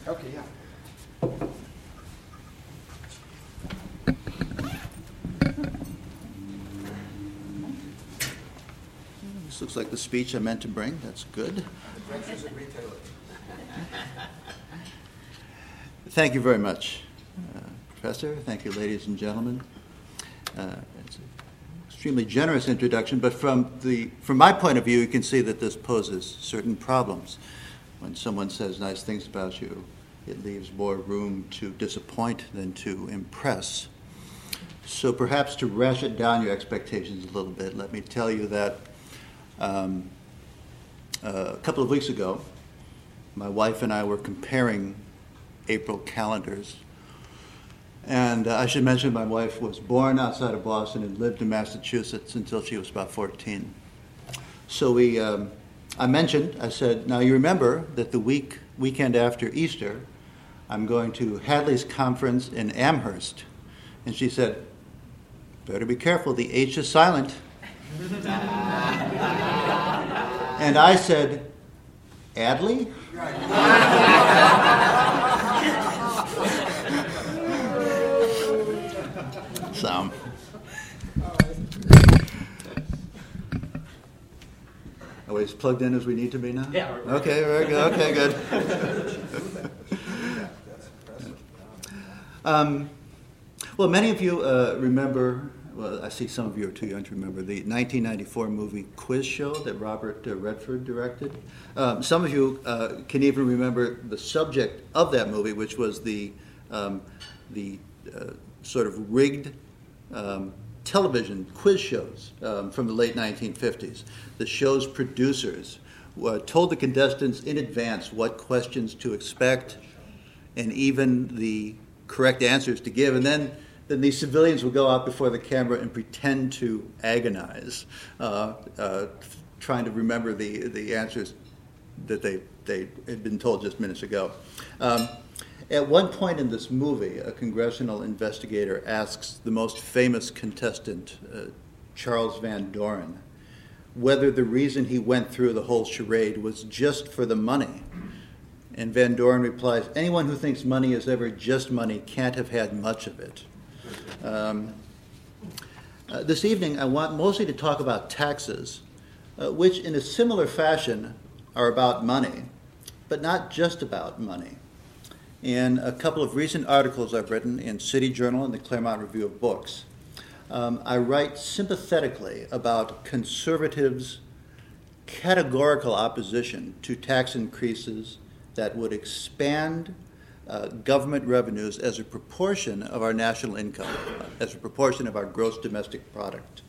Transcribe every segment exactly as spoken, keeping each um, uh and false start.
Okay, yeah. This looks like the speech I meant to bring. That's good. Adventures of Retailer. Thank you very much, uh, Professor. Thank you, ladies and gentlemen. Uh, it's an extremely generous introduction, but from the from my point of view, you can see that this poses certain problems. When someone says nice things about you, it leaves more room to disappoint than to impress. So perhaps to ratchet down your expectations a little bit, let me tell you that um, uh, a couple of weeks ago, my wife and I were comparing April calendars. And uh, I should mention my wife was born outside of Boston and lived in Massachusetts until she was about fourteen. So we, um, I mentioned, I said, now you remember that the week weekend after Easter, I'm going to Hadley's conference in Amherst. And she said, better be careful, the H is silent. And I said, Adley? So, are we as plugged in as we need to be now? Yeah. Okay, very good. Okay, good. um, well, many of you uh, remember, well, I see some of you are too young to remember, the nineteen ninety-four movie Quiz Show that Robert uh, Redford directed. Um, some of you uh, can even remember the subject of that movie, which was the, um, the uh, sort of rigged Um, television quiz shows um, from the late nineteen fifties. The show's producers uh, told the contestants in advance what questions to expect and even the correct answers to give. And then, then these civilians would go out before the camera and pretend to agonize, uh, uh, trying to remember the, the answers that they, they had been told just minutes ago. Um, At one point in this movie, a congressional investigator asks the most famous contestant, uh, Charles Van Doren, whether the reason he went through the whole charade was just for the money. And Van Doren replies, anyone who thinks money is ever just money can't have had much of it. Um, uh, this evening, I want mostly to talk about taxes, uh, which in a similar fashion are about money, but not just about money. In a couple of recent articles I've written in City Journal and the Claremont Review of Books, um, I write sympathetically about conservatives' categorical opposition to tax increases that would expand uh, government revenues as a proportion of our national income, as a proportion of our gross domestic product.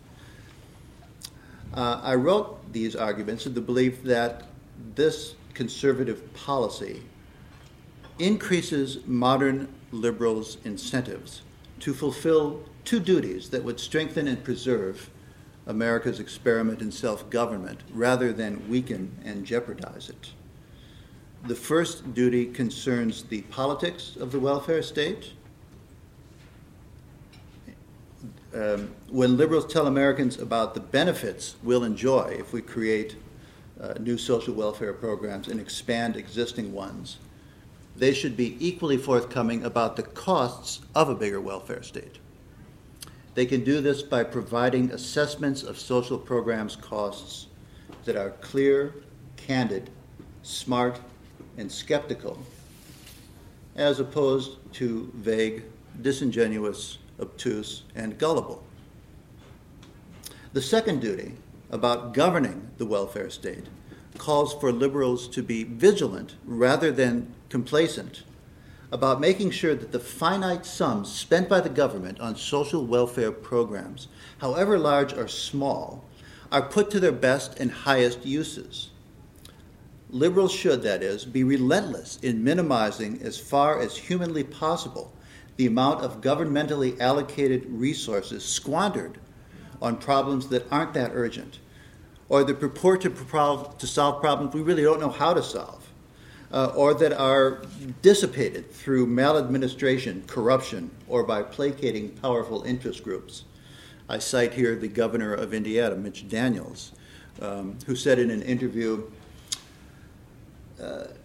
Uh, I wrote these arguments in the belief that this conservative policy increases modern liberals' incentives to fulfill two duties that would strengthen and preserve America's experiment in self-government rather than weaken and jeopardize it. The first duty concerns the politics of the welfare state. Um, when liberals tell Americans about the benefits we'll enjoy if we create uh, new social welfare programs and expand existing ones, they should be equally forthcoming about the costs of a bigger welfare state. They can do this by providing assessments of social programs' costs that are clear, candid, smart, and skeptical, as opposed to vague, disingenuous, obtuse, and gullible. The second duty, about governing the welfare state, calls for liberals to be vigilant rather than complacent about making sure that the finite sums spent by the government on social welfare programs, however large or small, are put to their best and highest uses. Liberals should, that is, be relentless in minimizing as far as humanly possible the amount of governmentally allocated resources squandered on problems that aren't that urgent, or that purport to, pro- to solve problems we really don't know how to solve, uh, or that are dissipated through maladministration, corruption, or by placating powerful interest groups. I cite here the governor of Indiana, Mitch Daniels, um, who said in an interview, uh,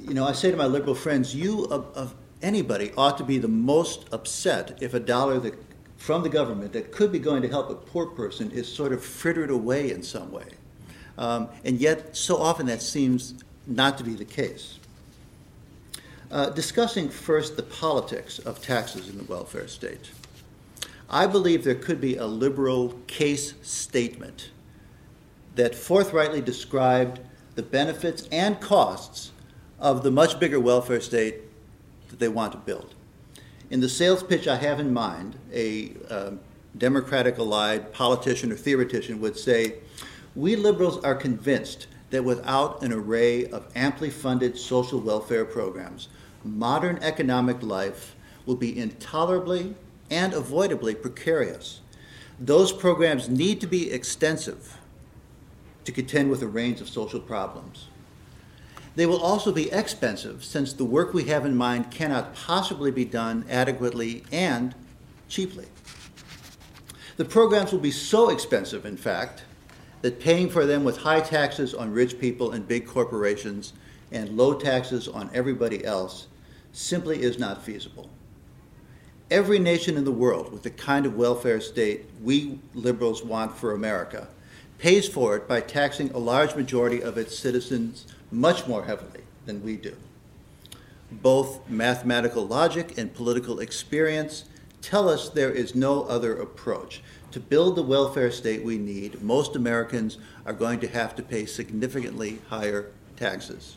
you know, I say to my liberal friends, you of, of anybody ought to be the most upset if a dollar that from the government that could be going to help a poor person is sort of frittered away in some way. Um, and yet, so often that seems not to be the case. Uh, discussing first the politics of taxes in the welfare state, I believe there could be a liberal case statement that forthrightly described the benefits and costs of the much bigger welfare state that they want to build. In the sales pitch I have in mind, a um, Democratic-allied politician or theoretician would say, we liberals are convinced that without an array of amply funded social welfare programs, modern economic life will be intolerably and avoidably precarious. Those programs need to be extensive to contend with a range of social problems. They will also be expensive, since the work we have in mind cannot possibly be done adequately and cheaply. The programs will be so expensive, in fact, that paying for them with high taxes on rich people and big corporations and low taxes on everybody else simply is not feasible. Every nation in the world with the kind of welfare state we liberals want for America pays for it by taxing a large majority of its citizens much more heavily than we do. Both mathematical logic and political experience tell us there is no other approach. To build the welfare state we need, most Americans are going to have to pay significantly higher taxes.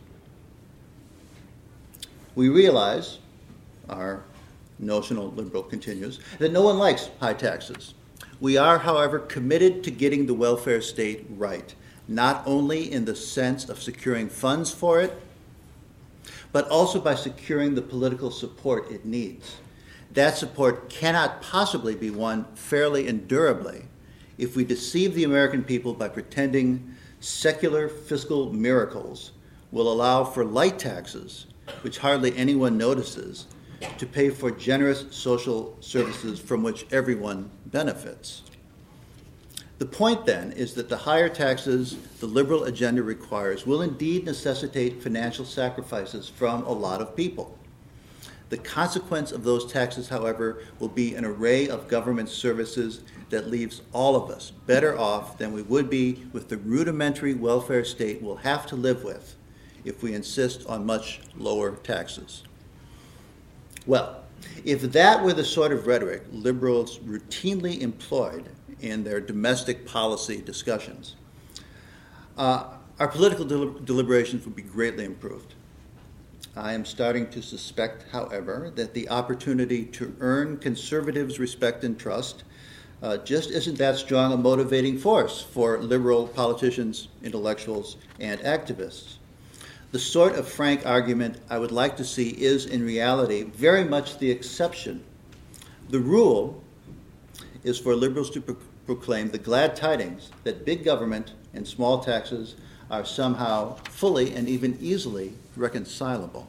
We realize, our notional liberal continues, that no one likes high taxes. We are, however, committed to getting the welfare state right, not only in the sense of securing funds for it, but also by securing the political support it needs. That support cannot possibly be won fairly and durably if we deceive the American people by pretending secular fiscal miracles will allow for light taxes, which hardly anyone notices, to pay for generous social services from which everyone benefits. The point, then, is that the higher taxes the liberal agenda requires will indeed necessitate financial sacrifices from a lot of people. The consequence of those taxes, however, will be an array of government services that leaves all of us better off than we would be with the rudimentary welfare state we'll have to live with if we insist on much lower taxes. Well, if that were the sort of rhetoric liberals routinely employed in their domestic policy discussions, uh, our political del- deliberations would be greatly improved. I am starting to suspect, however, that the opportunity to earn conservatives' respect and trust uh, just isn't that strong a motivating force for liberal politicians, intellectuals, and activists. The sort of frank argument I would like to see is, in reality, very much the exception. The rule is for liberals to pro- proclaim the glad tidings that big government and small taxes are somehow fully and even easily reconcilable.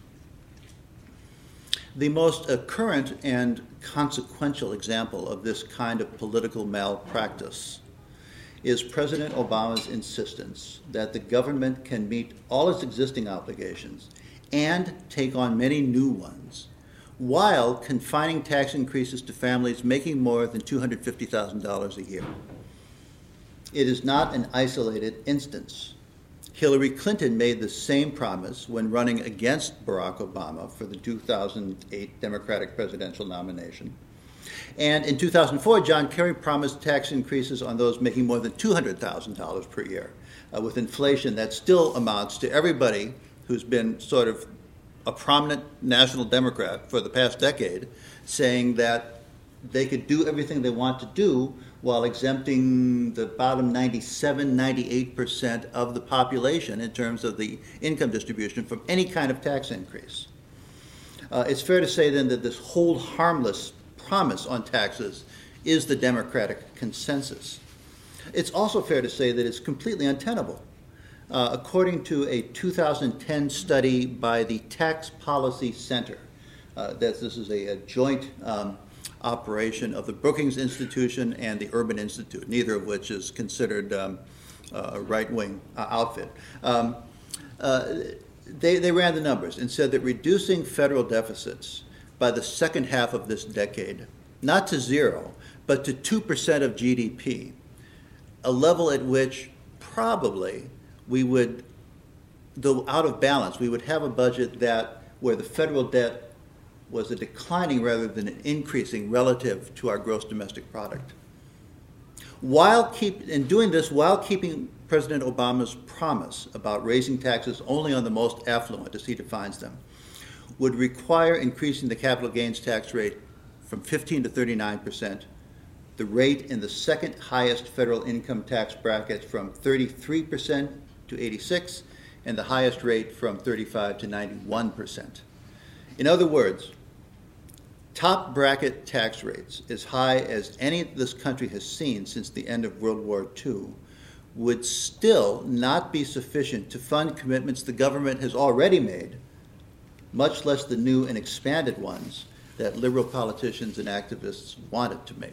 The most uh, current and consequential example of this kind of political malpractice is President Obama's insistence that the government can meet all its existing obligations and take on many new ones, while confining tax increases to families making more than two hundred fifty thousand dollars a year. It is not an isolated instance. Hillary Clinton made the same promise when running against Barack Obama for the two thousand eight Democratic presidential nomination. And in two thousand four, John Kerry promised tax increases on those making more than two hundred thousand dollars per year. Uh, with inflation, that still amounts to everybody who's been sort of a prominent national Democrat for the past decade saying that they could do everything they want to do while exempting the bottom ninety-seven, ninety-eight percent of the population in terms of the income distribution from any kind of tax increase. Uh, it's fair to say then that this hold harmless promise on taxes is the Democratic consensus. It's also fair to say that it's completely untenable. Uh, according to a two thousand ten study by the Tax Policy Center, uh, that this is a, a joint um, operation of the Brookings Institution and the Urban Institute, neither of which is considered um, a right-wing uh, outfit. Um, uh, they, they ran the numbers and said that reducing federal deficits by the second half of this decade, not to zero, but to two percent of G D P, a level at which probably we would, though out of balance, we would have a budget that where the federal debt was a declining rather than an increasing relative to our gross domestic product. While keep, in doing this, while keeping President Obama's promise about raising taxes only on the most affluent, as he defines them, would require increasing the capital gains tax rate from fifteen to thirty-nine percent, the rate in the second highest federal income tax bracket from thirty-three percent to eighty-six, and the highest rate from thirty-five to ninety-one percent. In other words, top bracket tax rates, as high as any this country has seen since the end of World War Two, would still not be sufficient to fund commitments the government has already made, much less the new and expanded ones that liberal politicians and activists wanted to make.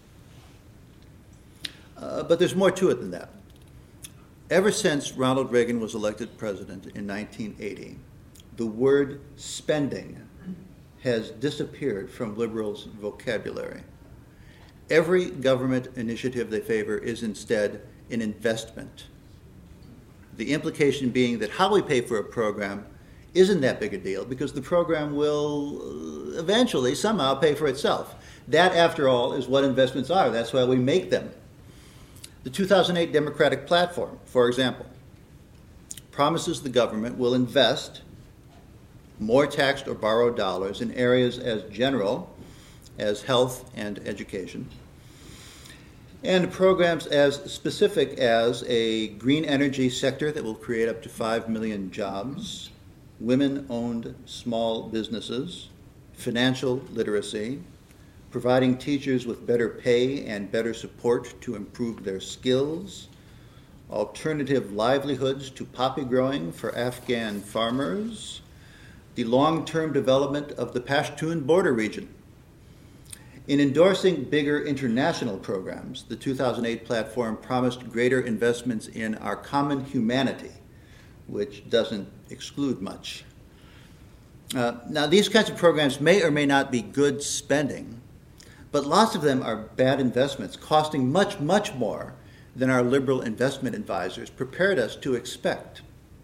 Uh, but there's more to it than that. Ever since Ronald Reagan was elected president in nineteen eighty, the word spending has disappeared from liberals' vocabulary. Every government initiative they favor is instead an investment. The implication being that how we pay for a program isn't that big a deal because the program will eventually somehow pay for itself. That, after all, is what investments are. That's why we make them. The two thousand eight Democratic Platform, for example, promises the government will invest more taxed or borrowed dollars in areas as general as health and education, and programs as specific as a green energy sector that will create up to five million jobs, women-owned small businesses, financial literacy, providing teachers with better pay and better support to improve their skills, alternative livelihoods to poppy growing for Afghan farmers, the long-term development of the Pashtun border region. In endorsing bigger international programs, the two thousand eight platform promised greater investments in our common humanity, which doesn't exclude much. Uh, now, these kinds of programs may or may not be good spending, but lots of them are bad investments, costing much, much more than our liberal investment advisors prepared us to expect.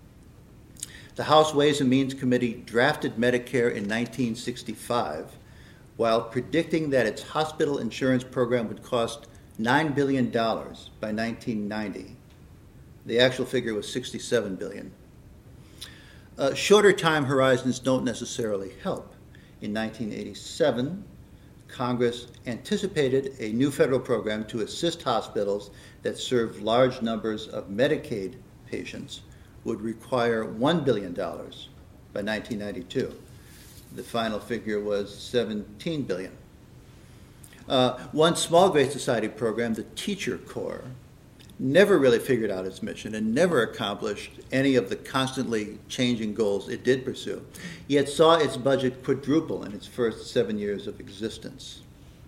The House Ways and Means Committee drafted Medicare in nineteen sixty-five while predicting that its hospital insurance program would cost nine billion dollars by nineteen ninety. The actual figure was sixty-seven billion dollars. Uh, shorter time horizons don't necessarily help. In nineteen eighty-seven, Congress anticipated a new federal program to assist hospitals that serve large numbers of Medicaid patients would require one billion dollars by nineteen ninety-two. The final figure was seventeen billion dollars. Uh, one small Great Society program, the Teacher Corps, never really figured out its mission and never accomplished any of the constantly changing goals it did pursue, yet saw its budget quadruple in its first seven years of existence.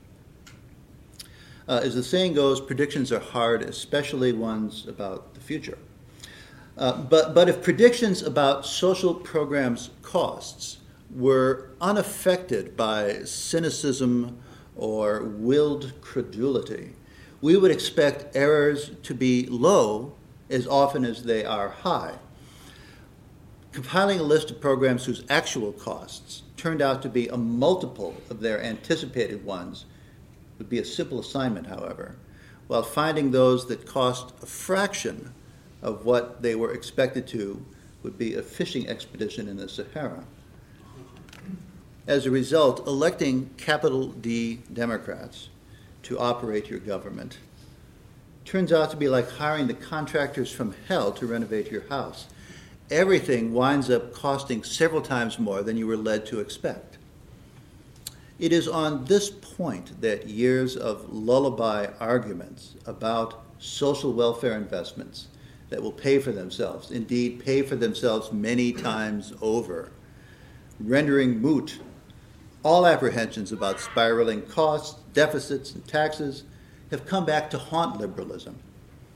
Uh, as the saying goes, predictions are hard, especially ones about the future. Uh, but, but if predictions about social programs' costs were unaffected by cynicism or willed credulity, we would expect errors to be low as often as they are high. Compiling a list of programs whose actual costs turned out to be a multiple of their anticipated ones would be a simple assignment, however, while finding those that cost a fraction of what they were expected to would be a fishing expedition in the Sahara. As a result, electing capital D Democrats to operate your government turns out to be like hiring the contractors from hell to renovate your house. Everything winds up costing several times more than you were led to expect. It is on this point that years of lullaby arguments about social welfare investments that will pay for themselves, indeed pay for themselves many times over, rendering moot all apprehensions about spiraling costs, deficits, and taxes, have come back to haunt liberalism.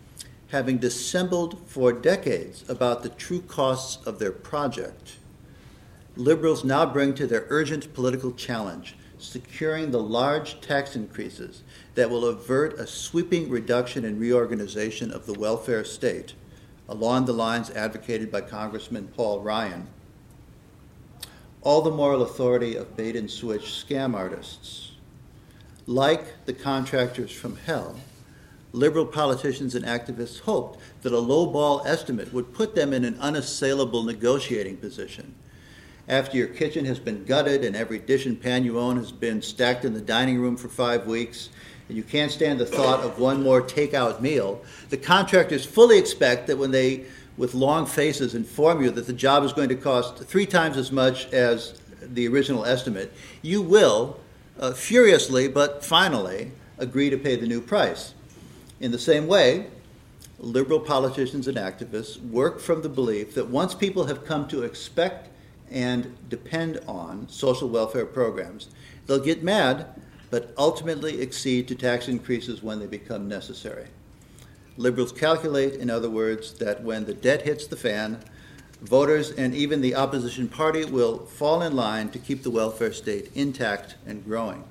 having dissembled for decades about the true costs of their project, liberals now bring to their urgent political challenge securing the large tax increases that will avert a sweeping reduction and reorganization of the welfare state along the lines advocated by Congressman Paul Ryan. All the moral authority of bait and switch scam artists. Like the contractors from hell, liberal politicians and activists hoped that a low-ball estimate would put them in an unassailable negotiating position. After your kitchen has been gutted and every dish and pan you own has been stacked in the dining room for five weeks, and you can't stand the thought of one more takeout meal, the contractors fully expect that when they, with long faces, inform you that the job is going to cost three times as much as the original estimate, you will, uh, furiously but finally, agree to pay the new price. In the same way, liberal politicians and activists work from the belief that once people have come to expect and depend on social welfare programs, they'll get mad, but ultimately accede to tax increases when they become necessary. Liberals calculate, in other words, that when the debt hits the fan, voters and even the opposition party will fall in line to keep the welfare state intact and growing.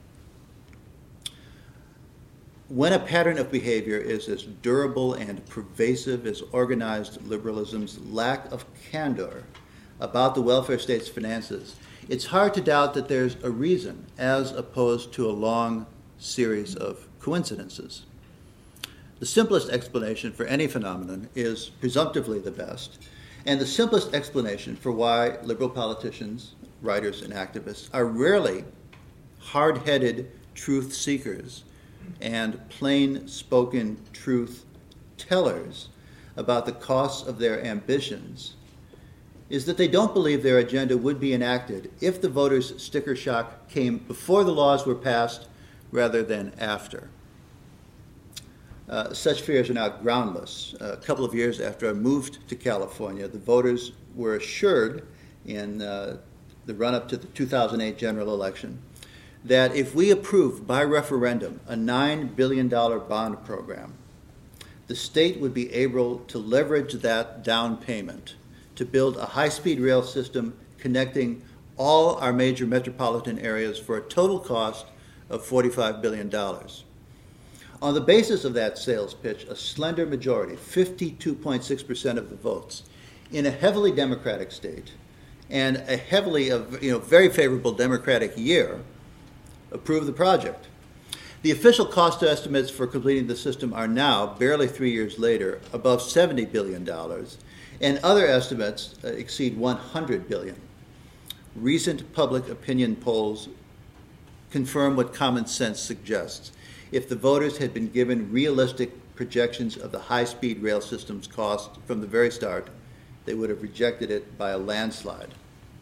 When a pattern of behavior is as durable and pervasive as organized liberalism's lack of candor about the welfare state's finances, it's hard to doubt that there's a reason as opposed to a long series of coincidences. The simplest explanation for any phenomenon is presumptively the best, and the simplest explanation for why liberal politicians, writers, and activists are rarely hard-headed truth seekers and plain-spoken truth tellers about the costs of their ambitions is that they don't believe their agenda would be enacted if the voters' sticker shock came before the laws were passed rather than after. Uh, such fears are now groundless. Uh, a couple of years after I moved to California, the voters were assured in uh, the run-up to the two thousand eight general election that if we approved by referendum a nine billion dollars bond program, the state would be able to leverage that down payment to build a high-speed rail system connecting all our major metropolitan areas for a total cost of forty-five billion dollars. On the basis of that sales pitch, a slender majority, fifty-two point six percent of the votes, in a heavily Democratic state and a heavily, you know, very favorable Democratic year, approved the project. The official cost estimates for completing the system are now, barely three years later, above seventy billion dollars, and other estimates uh, exceed one hundred billion dollars. Recent public opinion polls confirm what common sense suggests. If the voters had been given realistic projections of the high-speed rail system's cost from the very start, they would have rejected it by a landslide.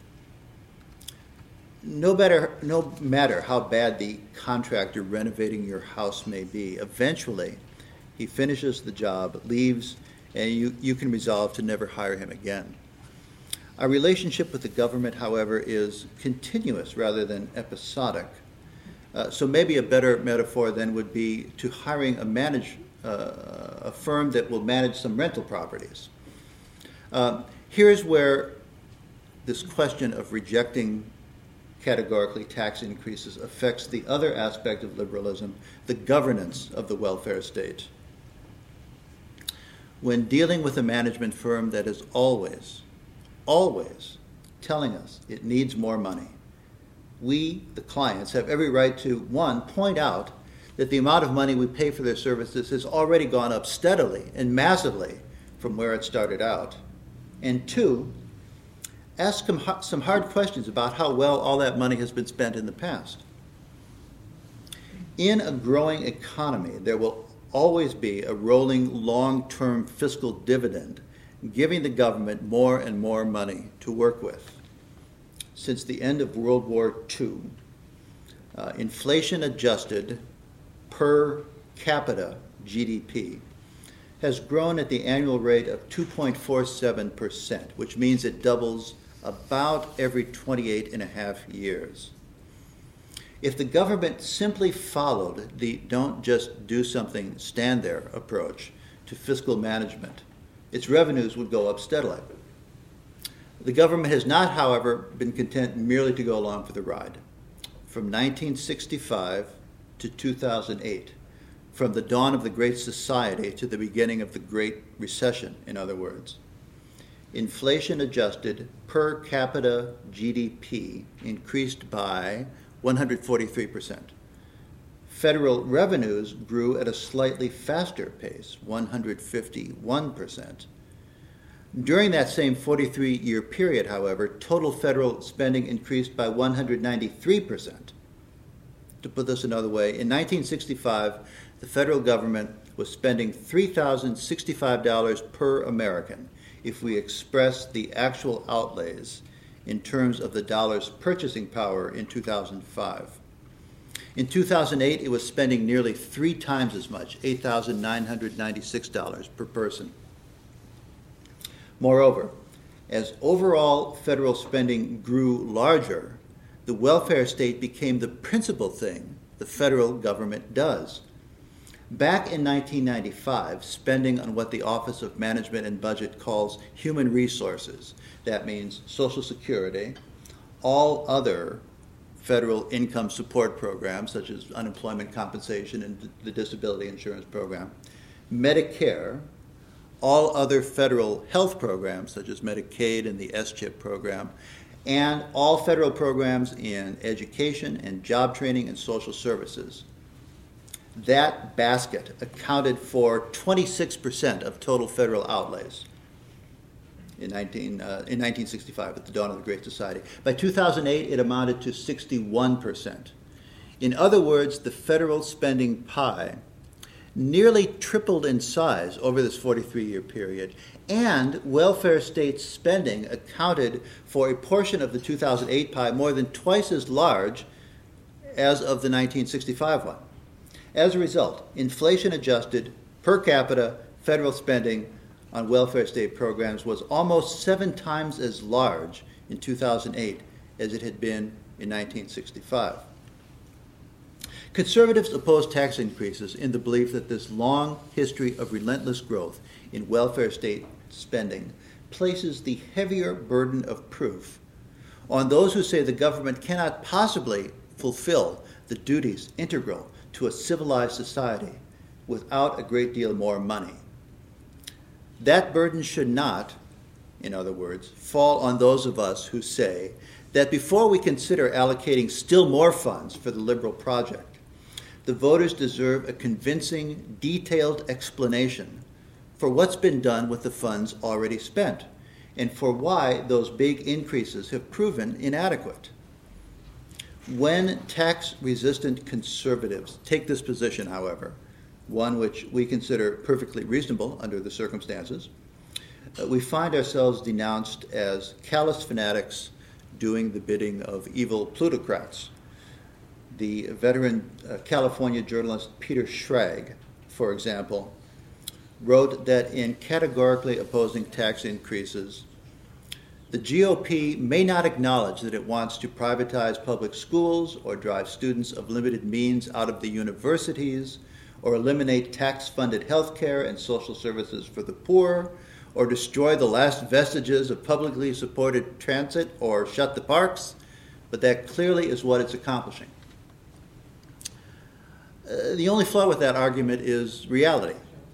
No matter, no matter how bad the contractor renovating your house may be, eventually he finishes the job, leaves, and you, you can resolve to never hire him again. Our relationship with the government, however, is continuous rather than episodic. Uh, so maybe a better metaphor then would be to hiring a, manage, uh, a firm that will manage some rental properties. Uh, here's where this question of rejecting categorically tax increases affects the other aspect of liberalism, the governance of the welfare state. When dealing with a management firm that is always, always telling us it needs more money, we, the clients, have every right to, one, point out that the amount of money we pay for their services has already gone up steadily and massively from where it started out, and two, ask some hard questions about how well all that money has been spent in the past. In a growing economy, there will always be a rolling long-term fiscal dividend, giving the government more and more money to work with. Since the end of World War Two, uh, inflation-adjusted per capita G D P has grown at the annual rate of two point four seven percent, which means it doubles about every twenty-eight and a half years. If the government simply followed the don't just do something, stand there approach to fiscal management, its revenues would go up steadily. The government has not, however, been content merely to go along for the ride. From nineteen sixty-five to two thousand eight, from the dawn of the Great Society to the beginning of the Great Recession, in other words, inflation-adjusted per capita G D P increased by one hundred forty-three percent. Federal revenues grew at a slightly faster pace, one hundred fifty-one percent. During that same forty-three-year period, however, total federal spending increased by one hundred ninety-three percent. To put this another way, in nineteen sixty-five, the federal government was spending three thousand sixty-five dollars per American if we express the actual outlays in terms of the dollar's purchasing power in two thousand five. In two thousand eight, it was spending nearly three times as much, eight thousand nine hundred ninety-six dollars per person. Moreover, as overall federal spending grew larger, the welfare state became the principal thing the federal government does. Back in nineteen ninety-five, spending on what the Office of Management and Budget calls human resources, that means Social Security, all other federal income support programs such as unemployment compensation and the disability insurance program, Medicare, all other federal health programs such as Medicaid and the S chip program, and all federal programs in education and job training and social services. That basket accounted for twenty-six percent of total federal outlays in, nineteen, uh, in nineteen sixty-five, at the dawn of the Great Society. By two thousand eight, it amounted to sixty-one percent. In other words, the federal spending pie nearly tripled in size over this forty-three-year period, and welfare state spending accounted for a portion of the two thousand eight pie more than twice as large as of the nineteen sixty-five one. As a result, inflation-adjusted per capita federal spending on welfare state programs was almost seven times as large in two thousand eight as it had been in nineteen sixty-five. Conservatives oppose tax increases in the belief that this long history of relentless growth in welfare state spending places the heavier burden of proof on those who say the government cannot possibly fulfill the duties integral to a civilized society without a great deal more money. That burden should not, in other words, fall on those of us who say that before we consider allocating still more funds for the liberal project, the voters deserve a convincing, detailed explanation for what's been done with the funds already spent and for why those big increases have proven inadequate. When tax-resistant conservatives take this position, however, one which we consider perfectly reasonable under the circumstances, uh, we find ourselves denounced as callous fanatics doing the bidding of evil plutocrats. The veteran uh, California journalist Peter Schrag, for example, wrote that in categorically opposing tax increases, the G O P may not acknowledge that it wants to privatize public schools or drive students of limited means out of the universities or eliminate tax-funded health care and social services for the poor or destroy the last vestiges of publicly supported transit or shut the parks, but that clearly is what it's accomplishing. Uh, the only flaw with that argument is reality.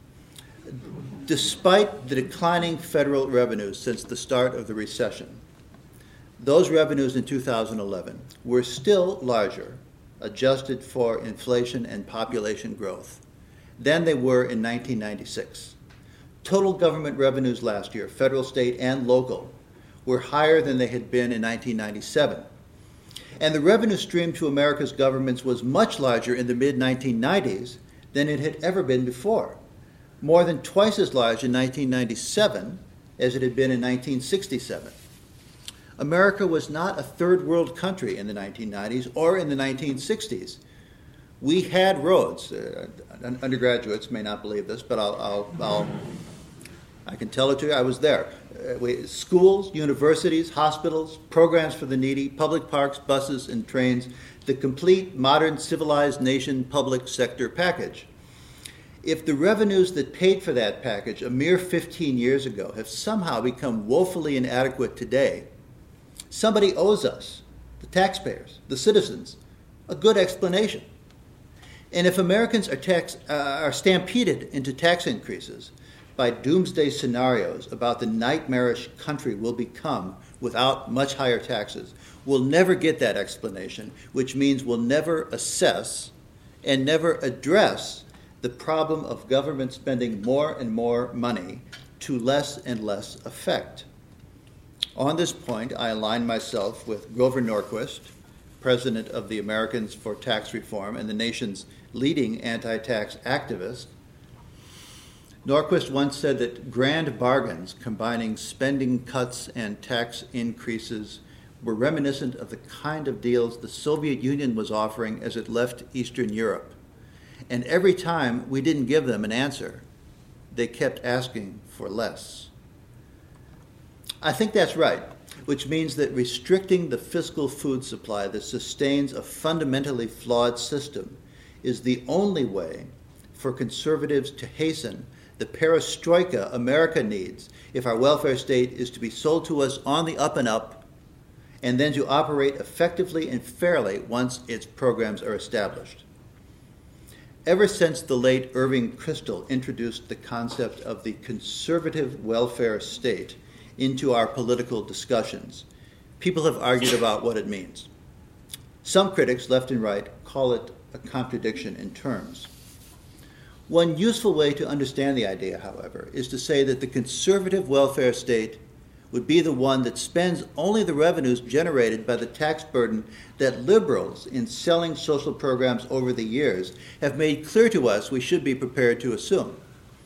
Despite the declining federal revenues since the start of the recession, those revenues in two thousand eleven were still larger, adjusted for inflation and population growth, than they were in nineteen ninety-six. Total government revenues last year, federal, state, and local, were higher than they had been in nineteen ninety-seven. And the revenue stream to America's governments was much larger in the mid nineteen nineties than it had ever been before, more than twice as large in nineteen ninety-seven as it had been in nineteen sixty-seven. America was not a third world country in the nineteen nineties or in the nineteen sixties. We had roads. Uh, undergraduates may not believe this, but I'll, I'll, I'll, I can tell it to you. I was there. Uh, we, schools, universities, hospitals, programs for the needy, public parks, buses, and trains, the complete modern civilized nation public sector package. If the revenues that paid for that package a mere fifteen years ago have somehow become woefully inadequate today, somebody owes us, the taxpayers, the citizens, a good explanation. And if Americans are, tax, uh, are stampeded into tax increases by doomsday scenarios about the nightmarish country we'll become without much higher taxes, we'll never get that explanation, which means we'll never assess and never address the problem of government spending more and more money to less and less effect. On this point, I align myself with Grover Norquist, president of the Americans for Tax Reform and the nation's leading anti-tax activist. Norquist once said that grand bargains combining spending cuts and tax increases were reminiscent of the kind of deals the Soviet Union was offering as it left Eastern Europe. And every time we didn't give them an answer, they kept asking for less. I think that's right, which means that restricting the fiscal food supply that sustains a fundamentally flawed system is the only way for conservatives to hasten the perestroika America needs if our welfare state is to be sold to us on the up and up, and then to operate effectively and fairly once its programs are established. Ever since the late Irving Kristol introduced the concept of the conservative welfare state into our political discussions, people have argued about what it means. Some critics, left and right, call it a contradiction in terms. One useful way to understand the idea, however, is to say that the conservative welfare state would be the one that spends only the revenues generated by the tax burden that liberals, in selling social programs over the years, have made clear to us we should be prepared to assume.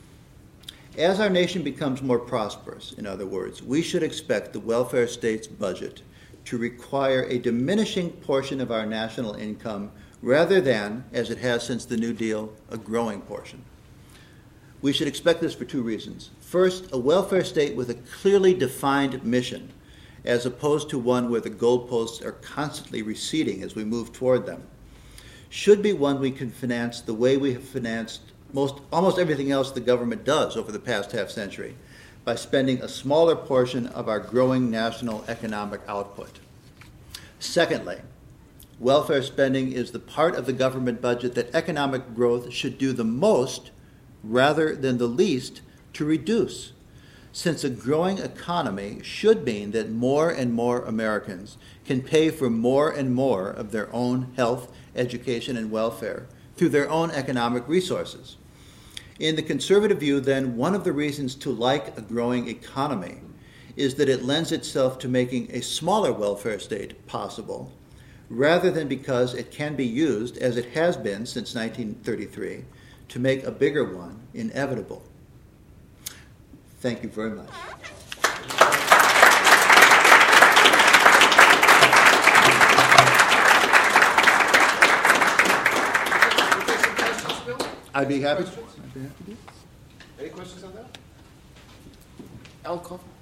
As our nation becomes more prosperous, in other words, we should expect the welfare state's budget to require a diminishing portion of our national income rather than, as it has since the New Deal, a growing portion. We should expect this for two reasons. First, a welfare state with a clearly defined mission, as opposed to one where the goalposts are constantly receding as we move toward them, should be one we can finance the way we have financed most, almost everything else the government does over the past half century, by spending a smaller portion of our growing national economic output. Secondly, welfare spending is the part of the government budget that economic growth should do the most rather than the least to reduce, since a growing economy should mean that more and more Americans can pay for more and more of their own health, education, and welfare through their own economic resources. In the conservative view, then, one of the reasons to like a growing economy is that it lends itself to making a smaller welfare state possible, rather than because it can be used, as it has been since nineteen thirty-three, to make a bigger one inevitable. Thank you very much. I'd be happy to. I'd be happy to. Any questions on that? Al Kaufman?